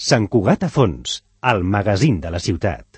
Sant Cugat a fons, el magazín de la ciutat.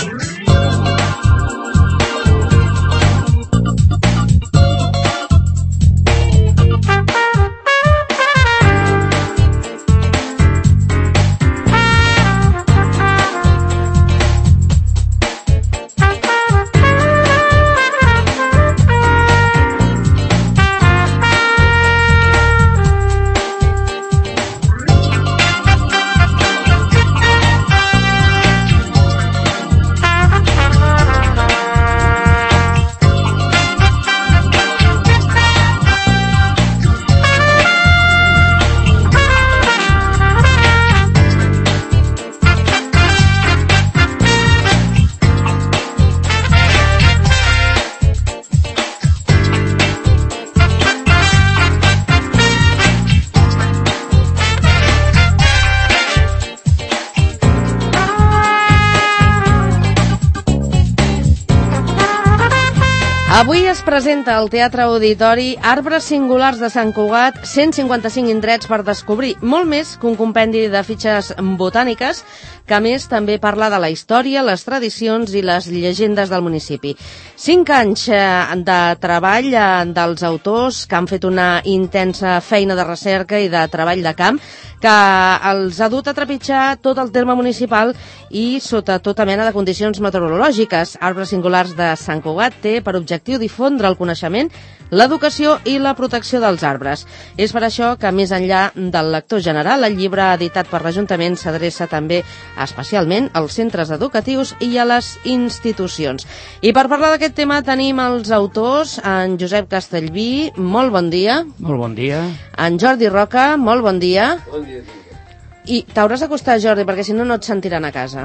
Avui es presenta al Teatre Auditori Arbres Singulars de Sant Cugat, 155 indrets per descobrir, molt més que un compendi de fitxes botàniques, que a més també parla de la història, les tradicions i les llegendes del municipi. 5 anys de treball dels autors que han fet una intensa feina de recerca i de treball de camp que els ha dut a trepitjar tot el terme municipal i sota tota mena de condicions meteorològiques. Arbres Singulars de Sant Cugat té per objectiu difondre el coneixement, l'educació i la protecció dels arbres. És per això que, més enllà del lector general, el llibre editat per l'Ajuntament s'adreça també especialment als centres educatius i a les institucions. I per parlar d'aquest tema tenim els autors, en Josep Castellví, molt bon dia. Molt bon dia. En Jordi Roca, molt bon dia. Bon dia. I t'hauràs d'acostar, Jordi, perquè si no, no et sentiran a casa.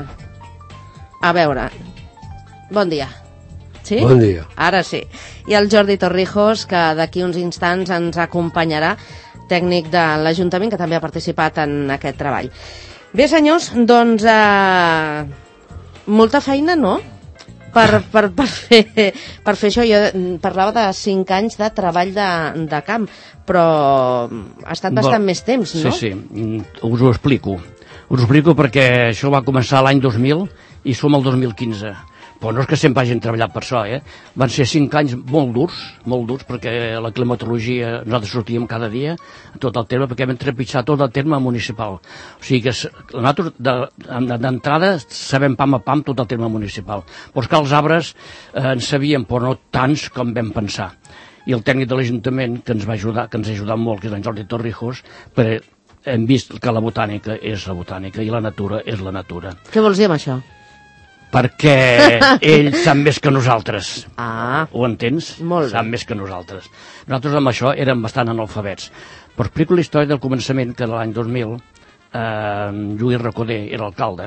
A veure. Bon dia. Sí? Bon dia. Ara sí. I el Jordi Torrijos, que d'aquí uns instants ens acompanyarà, tècnic de l'Ajuntament, que també ha participat en aquest treball. Bé, senyors, doncs molta feina, no? Per fer això. Jo parlava de 5 anys de treball de camp, però ha estat bastant més temps, no? Sí, us ho explico. Us ho explico perquè això va començar l'any 2000 i som al 2015. Però no és que sempre hagin treballat per això, Van ser 5 anys molt durs, perquè la climatologia, nosaltres sortíem cada dia a tot el terme, perquè vam trepitjar tot el terme municipal. O sigui que nosaltres d'entrada sabem pam a pam tot el terme municipal. Però és que els arbres en sabíem, però no tants com vam pensar. I el tècnic de l'Ajuntament, que ens va ajudar, que ens ha ajudat molt, que és en Jordi Torrijos, perquè hem vist que la botànica és la botànica i la natura és la natura. Què vols dir amb això? Perquè ell sap més que nosaltres. Ho entens? Molt bé. Sap més que nosaltres. Nosaltres amb això érem bastant analfabets. Però explico la història del començament, que l'any 2000 Lluís Recoder era alcalde,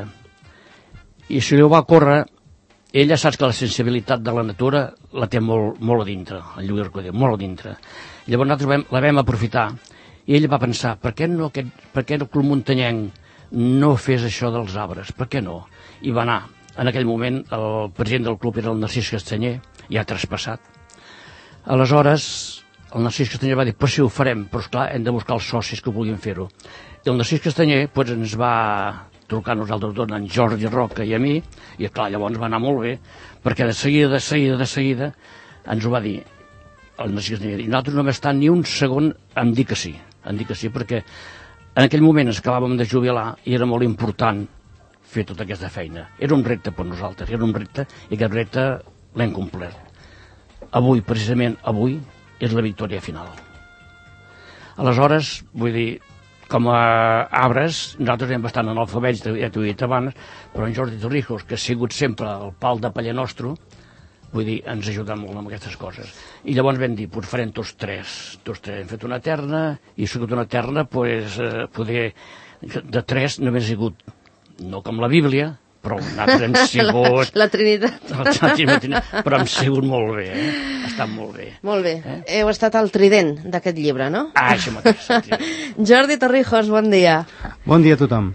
i si ho va córrer, ella saps que la sensibilitat de la natura la té molt a dintre, el Lluís Recoder, molt a dintre. Llavors nosaltres la vam aprofitar, i ella va pensar, per què el Club Muntanyenc no fes això dels arbres? Per què no? I va anar. En aquell moment el president del club era el Narcís Castanyer, ja traspassat. Aleshores, el Narcís Castanyer va dir, però sí, ho farem, però esclar, hem de buscar els socis que vulguin fer-ho. I el Narcís Castanyer ens va trucar a nosaltres dos, en Jordi Roca i a mi, i clar, llavors va anar molt bé, perquè de seguida ens ho va dir el Narcís Castanyer. I nosaltres no vam estar ni un segon en dir que sí, perquè en aquell moment ens acabàvem de jubilar i era molt important fer tota aquesta feina. Era un repte per nosaltres, i aquest repte l'hem complert. Avui, precisament avui, és la victòria final. Aleshores, vull dir, com a arbres, nosaltres hem bastant analfabets, ja t'ho he dit abans, però en Jordi Torrijos, que ha sigut sempre el pal de paller nostre, vull dir, ens ha ajudat molt amb aquestes coses. I llavors vam dir, doncs farem tots tres. Hem fet una terna, i ha sigut una terna, poder de 3 només ha sigut, no com la Bíblia, però nosaltres hem sigut... La Trinitat. Però hem sigut molt bé, Ha estat molt bé. Molt bé. Heu estat al trident d'aquest llibre, no? Això mateix. Jordi Torrijos, bon dia. Bon dia a tothom.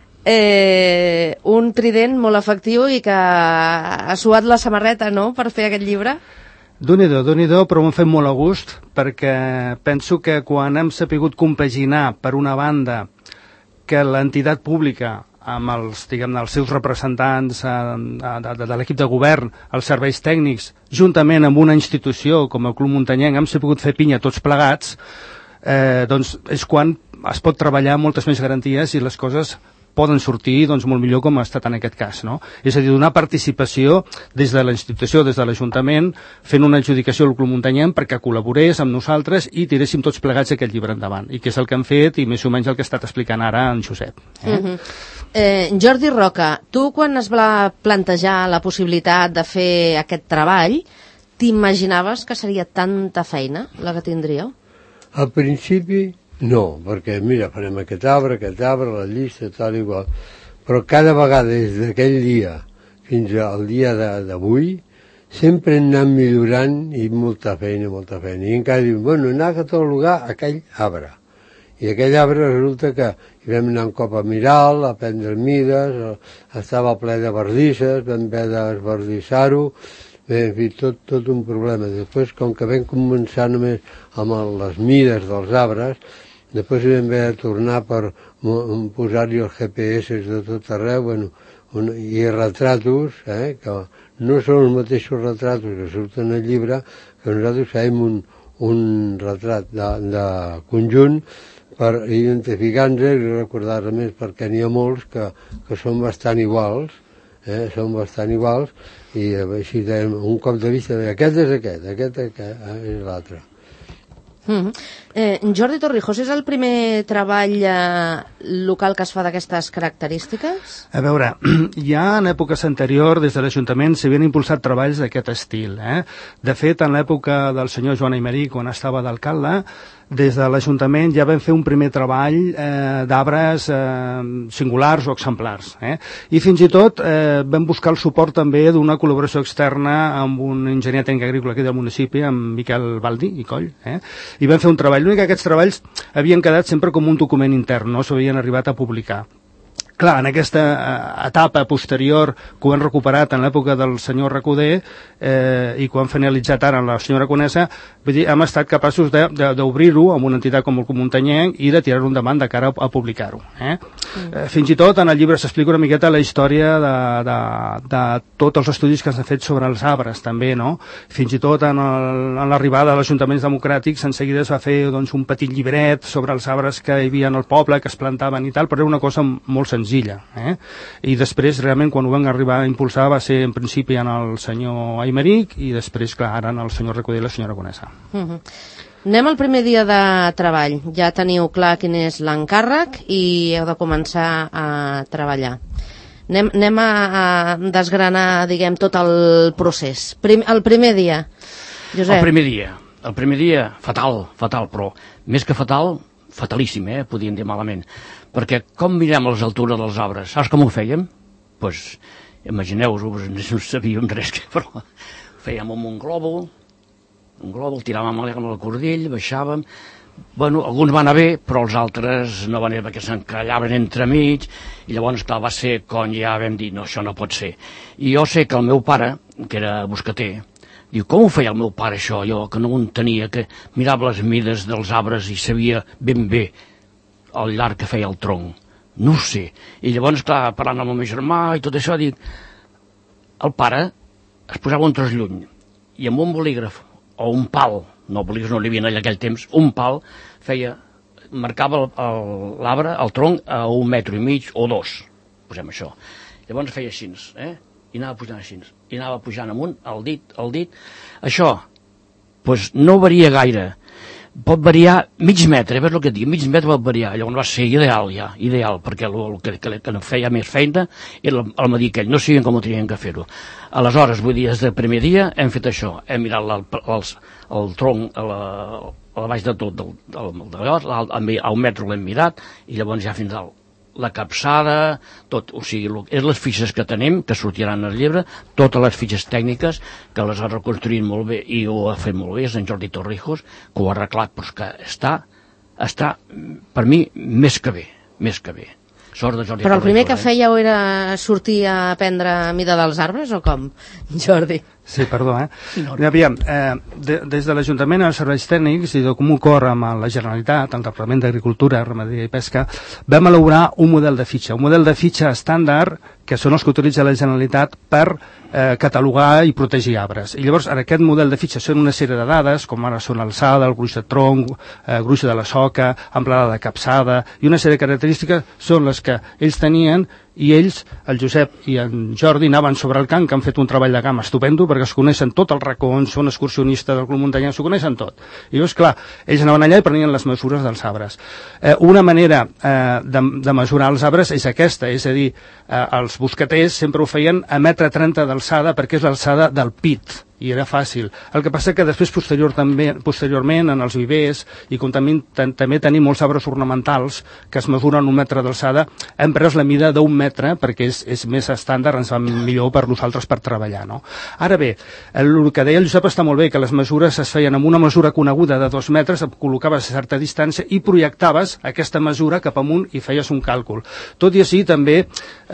Un trident molt efectiu i que ha suat la samarreta, no?, per fer aquest llibre. Déu-n'hi-do, però ho hem fet molt a gust, perquè penso que quan hem sapigut compaginar, per una banda, que l'entitat pública amb els, diguem, els seus representants de l'equip de govern, els serveis tècnics, juntament amb una institució com el Club Muntanyenc, hem pogut fer pinya tots plegats, doncs és quan es pot treballar amb moltes més garanties i les coses poden sortir doncs, molt millor com ha estat en aquest cas, no? És a dir, donar participació des de la institució, des de l'Ajuntament, fent una adjudicació al Club Muntanyenc perquè col·laborés amb nosaltres i tiréssim tots plegats aquest llibre endavant, i que és el que han fet i més o menys el que ha estat explicant ara en Josep. Jordi Roca, tu quan es va plantejar la possibilitat de fer aquest treball, t'imaginaves que seria tanta feina la que tindríeu? Al principi no, perquè mira, farem aquest arbre, la llista, tal i qual, però cada vegada des d'aquell dia fins al dia d'avui sempre hem anat millorant i molta feina, i encara diuen, bueno, anar a catalogar aquell arbre, i aquell arbre resulta que hi vam anar un cop a mirar-lo, a prendre mides, estava ple de bardisses, vam haver d'esbardissar-ho, bé, en fi, tot un problema. Després, com que vam començar només amb les mides dels arbres, després vam haver de tornar per posar-hi els GPS de tot arreu, bueno, i retratos, que no són els mateixos retratos que surten al llibre, que nosaltres fèiem un retrat de conjunt per identificar-nos i recordar-nos més, perquè n'hi ha molts que són bastant iguals, i així tenim un cop de vista, aquest és aquest és l'altre. Jordi Torrijos, és el primer treball local que es fa d'aquestes característiques? A veure, ja en èpoques anteriors des de l'Ajuntament s'havien impulsat treballs d'aquest estil. De fet, en l'època del senyor Joan Aymerich, quan estava d'alcalde, des de l'Ajuntament ja vam fer un primer treball d'arbres singulars o exemplars. I fins i tot vam buscar el suport també d'una col·laboració externa amb un enginyer tècnic agrícola aquí del municipi, amb Miquel Baldi i Coll, i vam fer un treball. L'únic que aquests treballs havien quedat sempre com un document intern, no s'havien arribat a publicar. Clar, en aquesta etapa posterior que ho hem recuperat en l'època del senyor Recoder i que ho han finalitzat ara amb la senyora Conesa, vull dir, hem estat capaços d'obrir-ho amb una entitat com el Club Muntanyenc i de tirar-ho endavant de cara a publicar-ho. Fins i tot en el llibre s'explica una miqueta la història de tots els estudis que s'han fet sobre els arbres també, no? Fins i tot en l'arribada dels ajuntaments democràtics en seguida es va fer doncs, un petit llibret sobre els arbres que hi havia en el poble, que es plantaven i tal, però era una cosa molt senzilla. I després realment quan ho vam arribar a impulsar va ser en principi en el senyor Aymerich i després clar ara en el senyor Recoder i la senyora Conesa. Anem al primer dia de treball, ja teniu clar quin és l'encàrrec i heu de començar a treballar. Anem a desgranar, diguem, tot el procés. El primer dia, Josep. El primer dia, fatal, però més que fatal, fatalíssim, podríem dir malament, perquè com mirem les altures dels arbres, saps com ho fèiem? Doncs imagineu-vos, no sabíem res, però ho fèiem amb un glòbul, tiràvem amb el cordill, baixàvem, bueno, alguns van anar bé, però els altres no van anar perquè s'encallaven entremig, i llavors clar, va ser quan ja vam dir, no, això no pot ser. I jo sé que el meu pare, que era boscater, diu, com ho feia el meu pare això, allò que no ho entenia, que mirava les mides dels arbres i sabia ben bé el llarg que feia el tronc? No ho sé. I llavors, clar, parlant amb el meu germà i tot això, dic, el pare es posava un tros lluny i amb un bolígraf o un pal, no bolígrafs no n'hi havia en aquell temps, un pal marcava l'arbre, el tronc, a 1,5 metres o 2, posem això. Llavors feia així, i anava pujant així, i anava pujant amunt, el dit. Això, doncs no varia gaire, pot variar mig metre, veus el que et dic, mig metre pot variar, llavors va ser ideal, perquè el que feia més feina era el matí aquell, no sabien com ho tenien que fer-ho. Aleshores, vull dir, des del primer dia hem fet això, hem mirat el tronc a baix de tot, al metro l'hem mirat, i llavors ja fins al la capçada, tot, o sigui, és les fitxes que tenim, que sortiran al llibre, totes les fitxes tècniques, que les ha reconstruït molt bé i ho ha fet molt bé, és en Jordi Torrijos, que ho ha arreglat, però que està, per mi, més que bé. Sort de Jordi Però el primer Torrijos, que fèieu era sortir a prendre mida dels arbres, o com, Jordi? Sí, perdó, Aviam, des de l'Ajuntament als serveis tècnics i de comú acord amb la Generalitat, el Departament d'Agricultura, Ramaderia i Pesca, vam elaborar un model de fitxa estàndard, que són els que utilitza la Generalitat per catalogar i protegir arbres. I llavors, en aquest model de fitxa són una sèrie de dades, com ara són alçada, el gruix de tronc, gruix de la soca, amplada de capçada, i una sèrie de característiques són les que ells tenien, i ells, el Josep i en Jordi, anaven sobre el camp, que han fet un treball de camp estupendo, perquè es coneixen tot els racons, són excursionistes del Club Muntanyà, s'ho coneixen tot. I llavors, clar, ells anaven allà i prenien les mesures dels arbres. Una manera de mesurar els arbres és aquesta, és a dir, els bosqueters sempre ho feien a 1,30 m d'alçada, perquè és l'alçada del pit, i era fàcil. El que passa que després, posteriorment, en els vivers, i com també tenim molts arbres ornamentals que es mesuren 1 metre d'alçada, hem pres la mida d'1 metre, perquè és més estàndard, ens va millor per nosaltres per treballar, no? Ara bé, el que deia el Josep està molt bé, que les mesures es feien amb una mesura coneguda de 2 metres, et col·locaves a certa distància i projectaves aquesta mesura cap amunt i feies un càlcul. Tot i així, també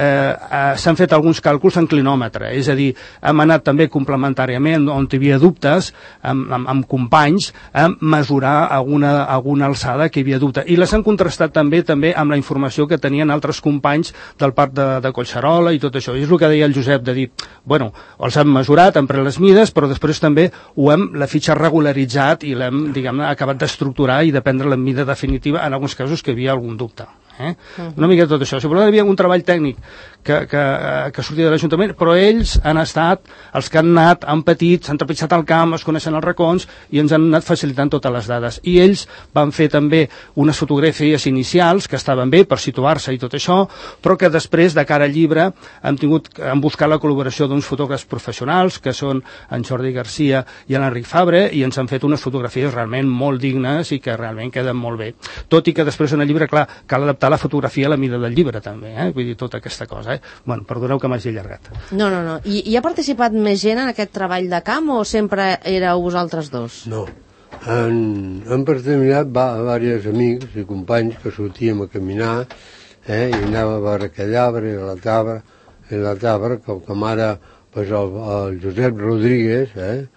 s'han fet alguns càlculs en clinòmetre, és a dir, hem anat també complementàriament on hi havia dubtes amb companys a mesurar alguna alçada que hi havia dubte, i les han contrastat també amb la informació que tenien altres companys del parc de Collserola i tot això. I és el que deia el Josep, de dir, bueno, els hem mesurat, hem pres les mides, però després també la fitxa regularitzat i l'hem, diguem-ne, acabat d'estructurar i de prendre la mida definitiva en alguns casos que hi havia algun dubte. Una mica tot això. Si volem, hi havia un treball tècnic que sortia de l'Ajuntament, però ells han estat els que han anat, han patit, s'han trepitjat al camp, es coneixen els racons i ens han anat facilitant totes les dades. I ells van fer també unes fotografies inicials que estaven bé per situar-se i tot això, però que després, de cara al llibre, han buscat la col·laboració d'uns fotògrafs professionals, que són en Jordi Garcia i l'Enric Fabre, i ens han fet unes fotografies realment molt dignes i que realment queden molt bé. Tot i que després en el llibre, clar, cal adaptar la fotografia a la mida del llibre també, vull dir, tota aquesta cosa. Bueno, perdoneu que m'hagi allargat. No. I ha participat més gent en aquest treball de camp o sempre éreu vosaltres dos? No. Han participat diversos amics i companys que sortíem a caminar i anàvem a veure aquell arbre i la tabra, com ara el Josep Rodríguez,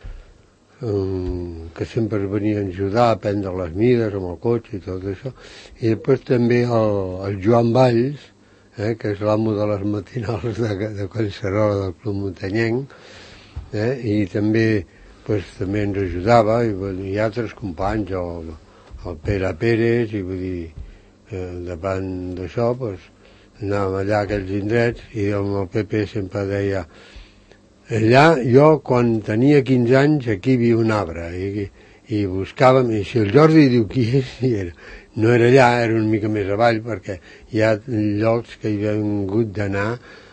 que sempre venia a ajudar a prendre les mides amb el cotxe i tot això, i després també el Joan Valls, que és l'amo de les matinals de Collserola del Club Muntanyenc, i també ens ajudava, i altres companys, el Pere Pérez, i vull dir, davant d'això anàvem allà a aquells indrets, i amb el PP sempre deia, allà, jo, quan tenia 15 anys, aquí hi havia un arbre, i buscàvem, i si el Jordi diu qui és, no era allà, era una mica més avall, perquè hi ha llocs que hi hem hagut d'anar,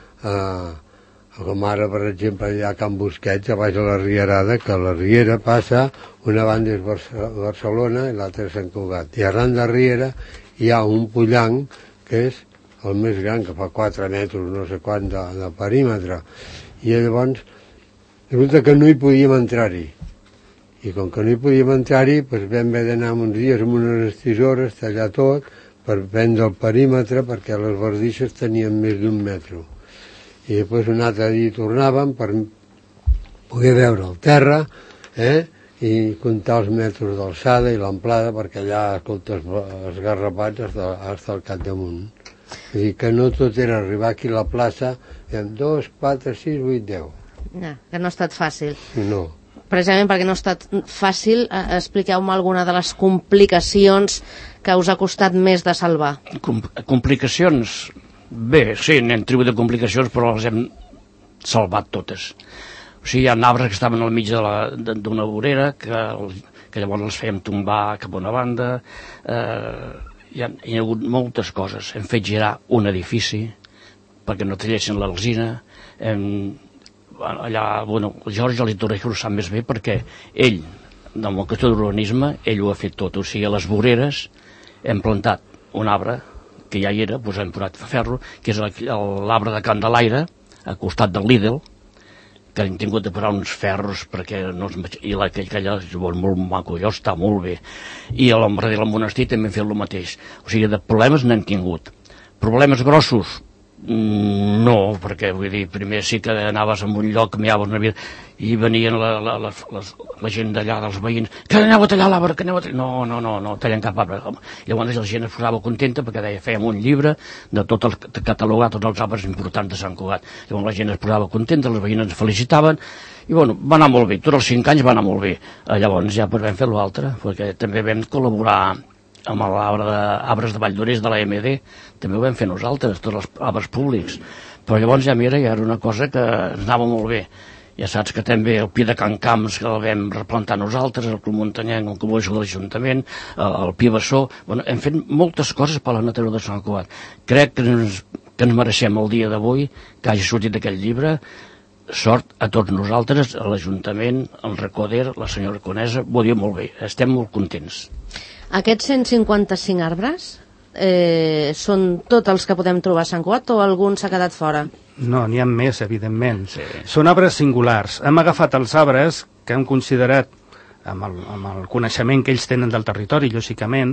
com ara, per exemple, allà a Can Busquets, a baix de la Rierada, que la Riera passa, una banda és Barcelona i l'altra és Sant Cugat. I arran de la Riera hi ha un pollanc, que és el més gran, que fa 4 metres, no sé quant, de perímetre. I llavors resulta que no hi podíem entrar-hi, i com que no hi podíem entrar-hi vam haver d'anar uns dies amb unes tisores, tallar tot per prendre el perímetre, perquè les bardisses tenien més d'1 metre, i després un altre dia tornàvem per poder veure el terra i comptar els metres d'alçada i l'amplada, perquè allà, escolta, els garrapats hasta el capdamunt. És dir, que no tot era arribar aquí a la plaça i amb 2, 4, 6, 8, 10. No, que no ha estat fàcil. No. Precisament perquè no ha estat fàcil, expliqueu-me alguna de les complicacions que us ha costat més de salvar. Complicacions? Bé, sí, n'hem tributat de complicacions, però les hem salvat totes. O sigui, hi ha arbres que estaven al mig d'una vorera, que llavors els fèiem tombar cap a una banda. Hi ha hagut moltes coses. Hem fet girar un edifici perquè no tallessin l'alzina. Allà, bueno, el Jordi Litorejos ho sap més bé perquè ell, amb el qüestió d'urbanisme, ell ho ha fet tot. O sigui, a les voreres hem plantat un arbre que ja hi era, doncs hem posat ferro, que és l'arbre de Candelaire, al costat del Lidl, que hem tingut de posar uns ferros perquè no i aquella és molt maco, allò està molt bé. I a l'Ombra del Monestir també hem fet el mateix. O sigui, de problemes n'hem tingut. Problemes grossos, No, perquè vull dir, primer sí que anaves a un lloc, miraves una vida, i venien la gent d'allà, dels veïns, que aneu a tallar l'arbre, que aneu a tallar... No, tallen cap arbre. I llavors la gent es posava contenta perquè deia, fèiem un llibre de catalogar tots els arbres importants de Sant Cugat. Llavors la gent es posava contenta, les veïnes ens felicitaven, i bueno, va anar molt bé, tots els 5 anys va anar molt bé. Llavors ja vam fer l'altre, perquè també vam col·laborar amb l'arbre d'arbres de Valldoreix de la MD, també ho vam fer nosaltres, tots els arbres públics, però llavors ja mira, ja era una cosa que ens anava molt bé. Ja saps que també el pi de Can Camps, que el vam replantar nosaltres, el Club Muntanyenc, el Club de l'Ajuntament, el pi Bessó, bueno, hem fet moltes coses per la natura de Sant Cugat. Crec que ens mereixem el dia d'avui que hagi sortit aquell llibre. Sort a tots nosaltres, a l'Ajuntament, el Recoder, la senyora Conesa, ho diu molt bé, estem molt contents. Aquests 155 arbres són tots els que podem trobar a Sant Cugat o algun s'ha quedat fora? No, n'hi ha més, evidentment. Sí. Són arbres singulars. Hem agafat els arbres que hem considerat, amb el coneixement que ells tenen del territori, lògicament,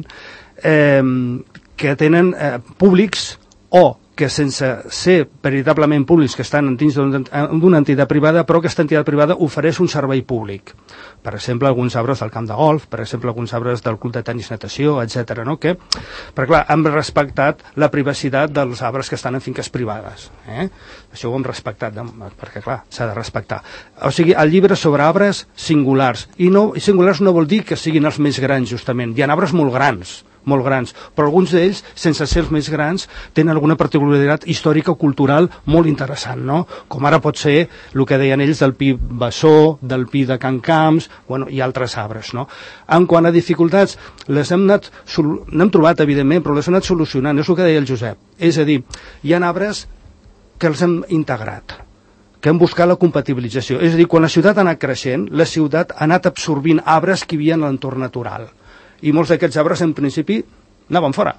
que tenen públics o que sense ser veritablement públics, que estan dins d'una entitat privada, però que aquesta entitat privada ofereix un servei públic. Per exemple, alguns arbres del camp de golf, per exemple, alguns arbres del club de tenis natació, etc. No? Perquè, clar, hem respectat la privacitat dels arbres que estan en finques privades. Això ho hem respectat, perquè, clar, s'ha de respectar. O sigui, el llibre sobre arbres singulars. I singulars no vol dir que siguin els més grans, justament. Hi ha arbres molt grans, però alguns d'ells, sense ser els més grans, tenen alguna particularitat històrica o cultural molt interessant, no? Com ara pot ser el que deien ells del pi Bessó, del pi de Can Camps, bueno, i altres arbres, no? En quant a dificultats, n'hem trobat, evidentment, però les hem anat solucionant, és el que deia el Josep. És a dir, hi ha arbres que els hem integrat, que hem buscat la compatibilització. És a dir, quan la ciutat ha anat creixent, la ciutat ha anat absorbint arbres que hi havia en l'entorn natural. I molts d'aquests arbres, en principi, anaven fora.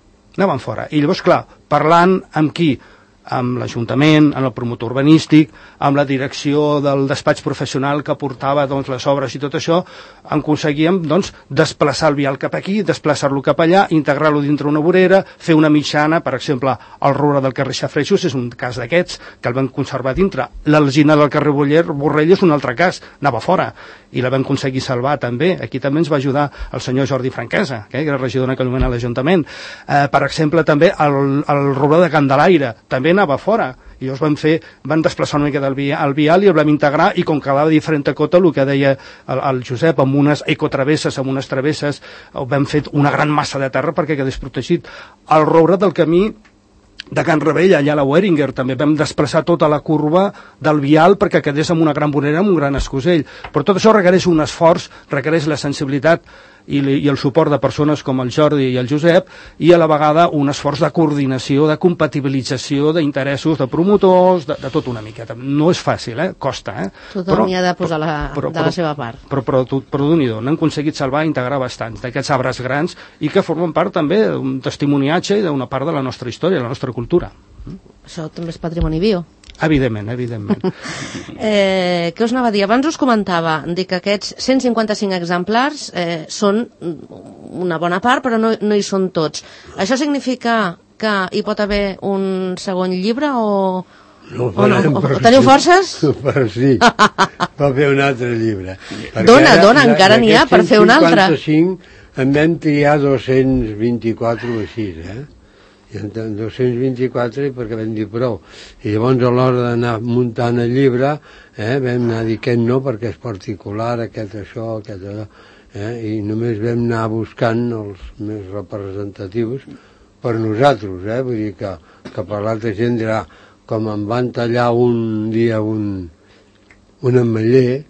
I llavors, clar, parlant amb qui? Amb l'Ajuntament, amb el promotor urbanístic, amb la direcció del despatx professional que portava les obres i tot això, aconseguíem desplaçar el vial cap aquí, desplaçar-lo cap allà, integrar-lo dintre una vorera, fer una mitjana, per exemple, el roure del carrer Xafreixos és un cas d'aquests, que el vam conservar dintre. L'alzina del carrer Borrell és un altre cas, anava fora, i la vam aconseguir salvar també. Aquí també ens va ajudar el senyor Jordi Franquesa, que era regidor en aquell moment a l'Ajuntament. Per exemple, també el roure de Candelaire, també anava fora, i llavors van desplaçar una mica el vial i el vam integrar, i com quedava diferent cota, el que deia el Josep, amb unes ecotravesses, amb unes travesses, vam fer una gran massa de terra perquè quedés protegit. El roure del camí de Can Rebell, allà a la Weringer, també vam desplaçar tota la curva del vial perquè quedés amb una gran vorera, amb un gran escosell. Però tot això requereix un esforç, requereix la sensibilitat i el suport de persones com el Jordi i el Josep, i a la vegada un esforç de coordinació, de compatibilització d'interessos de promotors, de tot una miqueta. No és fàcil, costa. Tothom hi ha de posar de la seva part. Però Déu-n'hi-do, n'hem aconseguit salvar i integrar bastants d'aquests arbres grans i que formen part també d'un testimoniatge i d'una part de la nostra història, la nostra cultura. Això també és patrimoni viu. Evidentment. Què us anava a dir? Abans us comentava que aquests 155 exemplars són una bona part, però no hi són tots. Això significa que hi pot haver un segon llibre o no? O teniu forces? Però sí, va fer un altre llibre. Dona, encara n'hi ha per fer un altre. 155 en vam triar 224 o així, i en 224 perquè vam dir prou, i llavors a l'hora d'anar muntant el llibre vam anar a dir aquest no perquè és particular, aquest això, i només vam anar buscant els més representatius per nosaltres, vull dir que per l'altra gent dirà, com em van tallar un dia un ametller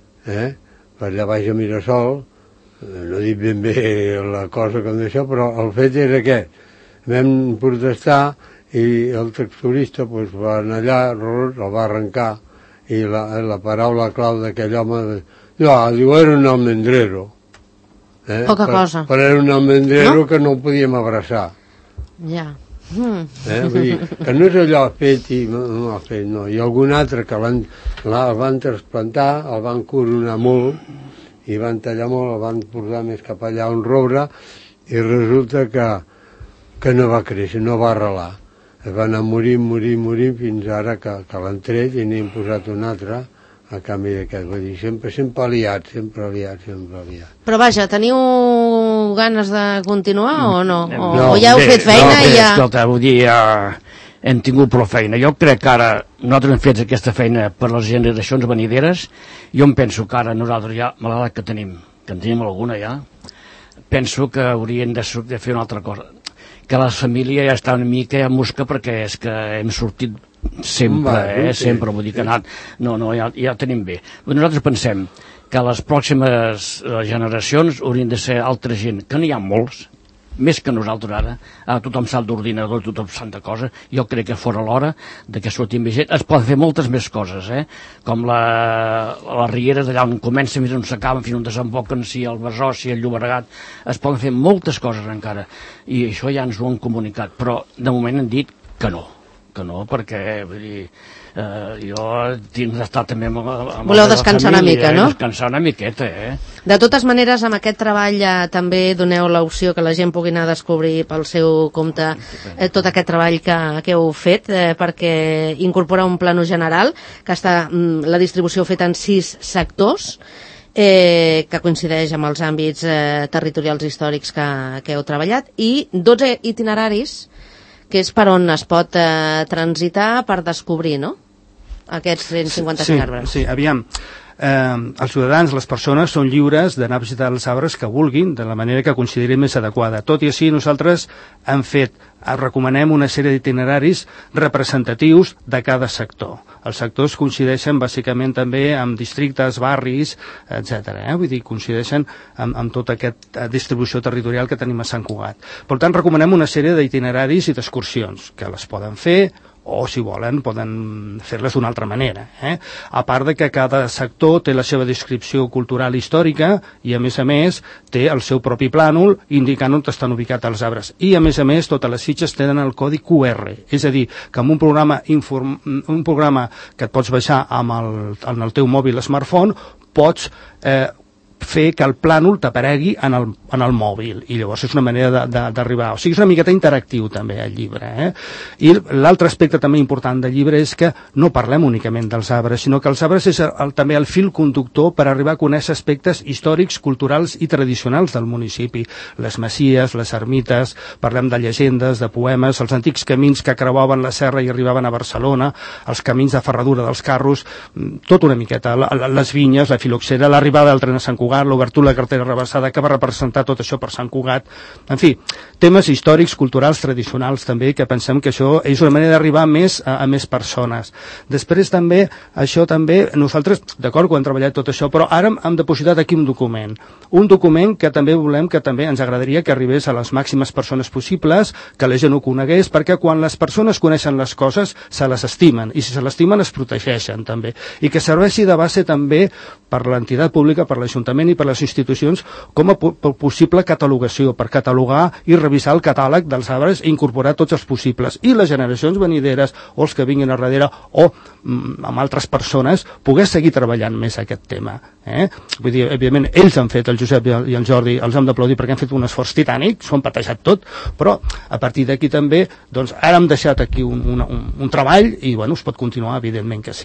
per allà baix a Mirasol, no dic ben bé la cosa com d'això, però el fet és aquest. Vam protestar i el tractorista va anar allà, el va arrencar, i la paraula clau d'aquell home diu, era un almendrero. Poca cosa. Però era un almendrero que no el podíem abraçar. Ja. Vull dir, que no és allò fet i no ha fet, no. I algun altre que el van trasplantar, el van coronar molt i van tallar molt, el van portar més cap allà un roure, i resulta que no va créixer, no va arrelar. es va anar morint fins ara que l'han tret i n'hem posat un altre a canvi d'aquest. Vull dir, sempre aliat. Però vaja, teniu ganes de continuar o no? No, o ja heu fet feina i ja... Escolta, vull dir, hem tingut prou feina. Jo crec que ara nosaltres hem fet aquesta feina per les generacions venideres. Jo em penso que ara nosaltres ja, malgrat que en tenim alguna ja, penso que hauríem de fer una altra cosa. Que la família ja està una mica a mosca perquè és que hem sortit sempre, sempre, vull dir que ja tenim bé. Nosaltres pensem que les pròximes generacions haurien de ser altra gent, que n'hi ha molts, més que nosaltres ara tothom sap d'ordinador, tothom sap de coses. Jo crec que fora l'hora de que sortim més gent. Es poden fer moltes més coses, com les rieres d'allà on comencen fins on s'acaben, fins on desemboquen, si el Besòs, si el Llobregat. Es poden fer moltes coses encara, i això ja ens ho han comunicat, però de moment han dit que no, perquè vull dir, jo tinc d'estar també voleu descansar una mica, no? Descansar una miqueta, De totes maneres, amb aquest treball també doneu l'opció que la gent pugui anar a descobrir pel seu compte tot aquest treball que heu fet, perquè incorpora un plano general que està la distribució feta en 6 sectors, que coincideix amb els àmbits territorials històrics que heu treballat, i 12 itineraris que és per on es pot transitar per descobrir, no?, aquests 155 arbres. Sí, aviam. Els ciutadans, les persones, són lliures d'anar a visitar els arbres que vulguin, de la manera que considerin més adequada. Tot i així, nosaltres recomanem una sèrie d'itineraris representatius de cada sector. Els sectors coincideixen bàsicament també amb districtes, barris, etc. Vull dir, coincideixen amb tota aquesta distribució territorial que tenim a Sant Cugat. Per tant, recomanem una sèrie d'itineraris i d'excursions que les poden fer, o si volen poden fer-les d'una altra manera, a part de que cada sector té la seva descripció cultural històrica i a més té el seu propi plànol indicant on estan ubicats els arbres, i a més totes les fitxes tenen el codi QR, és a dir, que amb un programa que et pots baixar en el teu mòbil smartphone pots fer que el plànol t'aparegui en el mòbil, i llavors és una manera d'arribar, o sigui, és una miqueta interactiu també el llibre, I l'altre aspecte també important del llibre és que no parlem únicament dels arbres, sinó que els arbres és també el fil conductor per arribar a conèixer aspectes històrics, culturals i tradicionals del municipi, les masies, les ermites, parlem de llegendes, de poemes, els antics camins que creuaven la serra i arribaven a Barcelona, els camins de ferradura dels carros, tot una miqueta, les vinyes, la filoxera, l'arribada del tren a Sant Cugat, l'obertura de la carretera rebassada que va representar tot això per Sant Cugat, en fi, temes històrics, culturals, tradicionals també, que pensem que això és una manera d'arribar a més persones. Després també, això també, nosaltres, d'acord, ho hem treballat tot això, però ara hem depositat aquí un document que també volem que també ens agradaria que arribés a les màximes persones possibles, que la gent ho conegués, perquè quan les persones coneixen les coses, se les estimen, i si se l'estimen es protegeixen també, i que serveixi de base també per l'entitat pública, per l'Ajuntament i per les institucions com a possible catalogació, per catalogar i revisar el catàleg dels arbres i incorporar tots els possibles, i les generacions venideres o els que vinguin a darrere o amb altres persones poder seguir treballant més aquest tema, Vull dir, evidentment ells han fet, el Josep i el Jordi, els hem d'aplaudir perquè han fet un esforç titànic, s'ho han patejat tot, però a partir d'aquí també, doncs ara hem deixat aquí un treball i bueno, es pot continuar, evidentment que sí,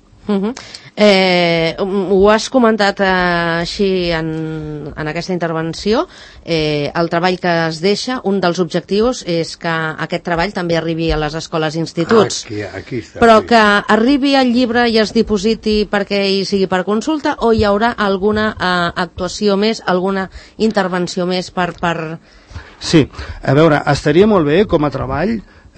ho has comentat així en aquesta intervenció, el treball que es deixa, un dels objectius és que aquest treball també arribi a les escoles i instituts, aquí està, però que arribi al llibre i es dipositi perquè hi sigui per consulta, o hi haurà alguna actuació més, alguna intervenció més per... Sí, a veure, estaria molt bé com a treball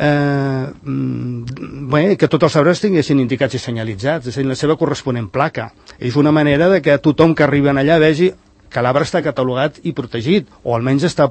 que tots els arbres tinguessin indicats i senyalitzats, és a dir, la seva corresponent placa. És una manera de que tothom que arriba allà vegi que l'arbre està catalogat i protegit, o almenys està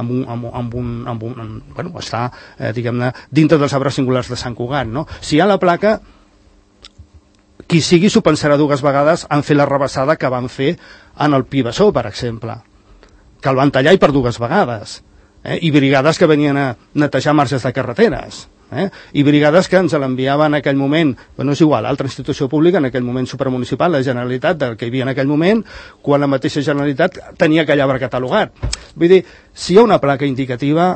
està, diguem-ne, dintre dels arbres singulars de Sant Cugat, no? Si hi ha la placa, qui sigui s'ho pensarà dues vegades en fer la rebassada que van fer en el Pi Bessó, per exemple, que el van tallar i per dues vegades, i brigades que venien a netejar marges de carreteres, i brigades que ens l'enviaven en aquell moment, no és igual, altra institució pública, en aquell moment supramunicipal, la Generalitat, del que hi havia en aquell moment, quan la mateixa Generalitat tenia aquell arbre catalogat. Vull dir, si hi ha una placa indicativa,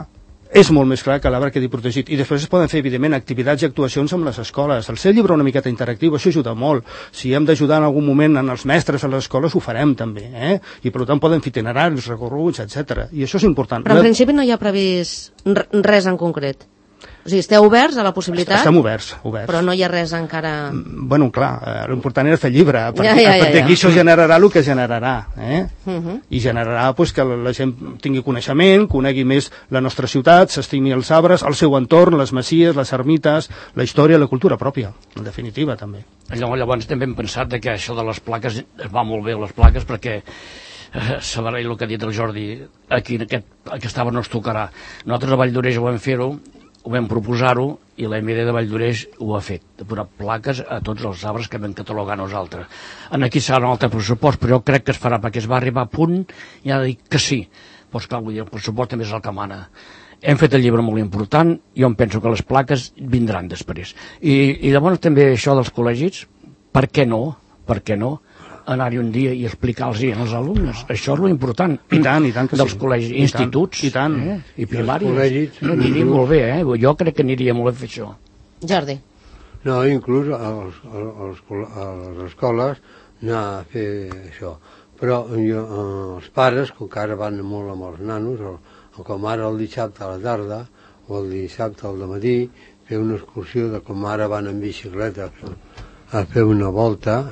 és molt més clar que l'arbre quedi protegit. I després es poden fer, evidentment, activitats i actuacions amb les escoles. El ser llibre una miqueta interactiu, això ajuda molt. Si hem d'ajudar en algun moment en els mestres a les escoles, ho farem també, I per tant poden fer itineraris, recorreguts, etc. I això és important. Però en principi no hi ha previst res en concret. O sigui, esteu oberts a la possibilitat? Estem oberts. Però no hi ha res encara... Bueno, clar, l'important era fer llibre. A partir d'aquí això generarà el que generarà. I generarà que la gent tingui coneixement, conegui més la nostra ciutat, s'estimi els arbres, el seu entorn, les masies, les ermites, la història, la cultura pròpia, en definitiva, també. Llavors també hem pensat que això de les plaques es va molt bé, les plaques, perquè sabrà el que ha dit el Jordi, aquí aquesta obra no es tocarà. Nosaltres a Valldoreix ho vam fer-ho, ho vam proposar-ho i la MD de Valldoreix ho ha fet, de posar plaques a tots els arbres que vam catalogar nosaltres. Aquí serà un altre pressupost, però jo crec que es farà perquè es va arribar a punt i ha de dir que sí. Doncs clar, vull dir, el pressupost també és el que mana. Hem fet el llibre molt important, jo em penso que les plaques vindran després. I llavors també això dels col·legis, per què no? Per què no? Anar-hi un dia i explicar-los als alumnes. Això és l'important. I tant que dels col·legis, instituts i tant. I primàries. Aniria molt bé, Jo crec que aniria molt bé fer això. Jordi. No, inclús a les escoles anar a fer això. Però els pares, com que ara van molt amb els nanos, o com ara el dissabte a la tarda, o el dissabte al dematí, fer una excursió de com ara van en bicicleta a fer una volta,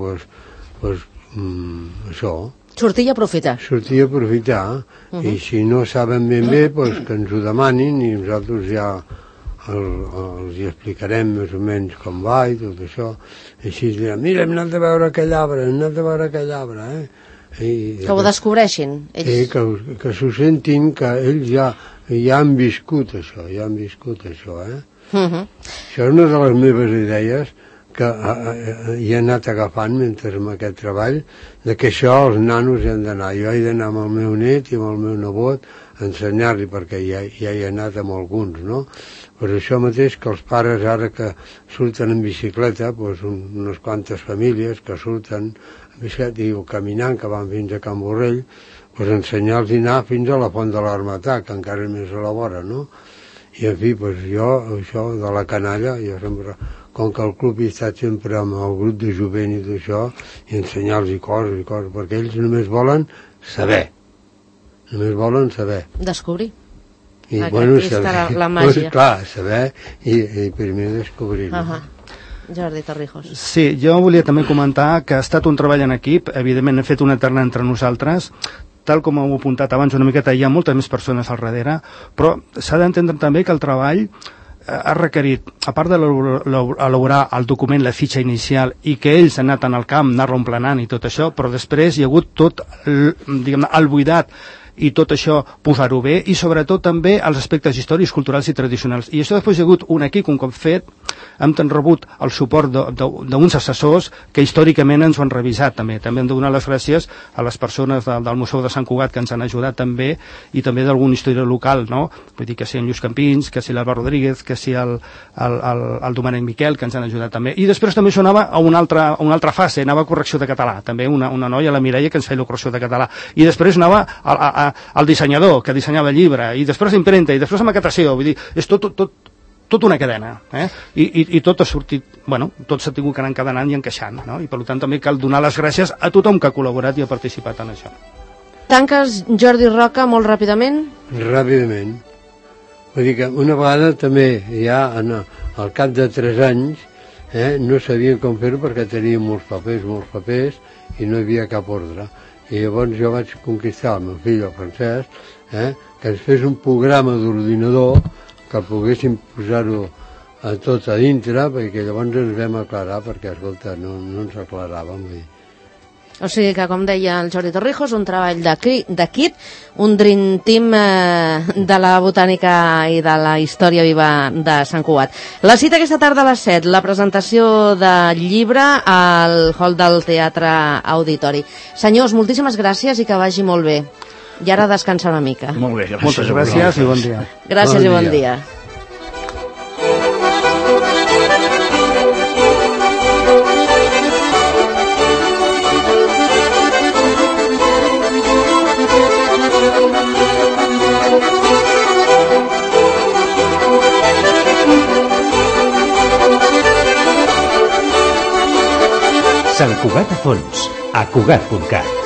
això. Sortir i aprofitar. Sortir i aprofitar, i si no saben ben bé, que ens ho demanin i nosaltres ja els hi explicarem més o menys com va i tot això. I així diran, mira, hem anat a veure aquell arbre, Que ho descobreixin, ells. Sí, que s'ho sentin, que ells ja han viscut això, Això és una de les meves idees que hi he anat agafant mentre amb aquest treball, de que això els nanos hi han d'anar. Jo he d'anar amb el meu net i amb el meu nebot a ensenyar-li, perquè ja hi he anat amb alguns, no? Per això mateix que els pares ara que surten en bicicleta, unes quantes famílies que surten en bicicleta i caminant, que van fins a Can Borrell, ensenyar-los a anar fins a la Font de l'Armatà, que encara és més a la vora, no? I en fi, jo, això de la canalla, jo sempre, com que el club hi ha estat sempre amb el grup de jovent i d'això, i ensenyar-los coses, perquè ells només volen saber. Descobrir. I, aquí està la màgia. Clar, saber i primer descobrir-ho. Jordi Torrijos. Sí, jo volia també comentar que ha estat un treball en equip, evidentment hem fet una terna entre nosaltres, tal com heu apuntat abans una miqueta, hi ha moltes més persones al darrere, però s'ha d'entendre també que el treball ha requerit, a part d'elaborar el document, la fitxa inicial, i que ells han anat en el camp, anar-lo emplenant i tot això, però després hi ha hagut tot, el buidat, i tot això posar-ho bé, i sobretot també els aspectes històrics, culturals i tradicionals. I això després hi ha hagut un equip, un cop fet, hem rebut el suport d'uns assessors que històricament ens ho han revisat també. També hem de donar les gràcies a les persones del Museu de Sant Cugat que ens han ajudat també, i també d'algun historiador local, no? Vull dir que si en Lluís Campins, que si l'Alba Rodríguez, que si el Domènec Miquel, que ens han ajudat també. I després també això anava a una altra fase, anava a correcció de català, també una noia, la Mireia, que ens feia la correcció de català. I després anava al dissenyador, que dissenyava el llibre, i després impremta, i després amb maquetació, vull dir, és tot una cadena, i tot ha sortit, tot s'ha tingut que anar encadenant i encaixant, no? I per tant també cal donar les gràcies a tothom que ha col·laborat i ha participat en això. Tanques, Jordi Roca, molt ràpidament? Ràpidament. Vull dir que una vegada també, ja al cap de 3 anys, no sabien com fer-ho perquè teníem molts papers, i no hi havia cap ordre. I llavors jo vaig conquistar el meu fill, el Francesc, que ens fes un programa d'ordinador que poguéssim posar-ho tot a dintre, perquè llavors ens vam aclarar, perquè, escolta, no ens aclaràvem. O sigui que, com deia el Jordi Torrijos, un treball d'equip, un dream team de la botànica i de la història viva de Sant Cugat. La cita aquesta tarda a les 7, la presentació del llibre al hall del Teatre Auditori. Senyors, moltíssimes gràcies i que vagi molt bé. I ara descansar una mica. Molt bé, gràcies. Moltes gràcies i bon dia. Gràcies i bon dia. Sant Cugat a fons, a Cugat.cat.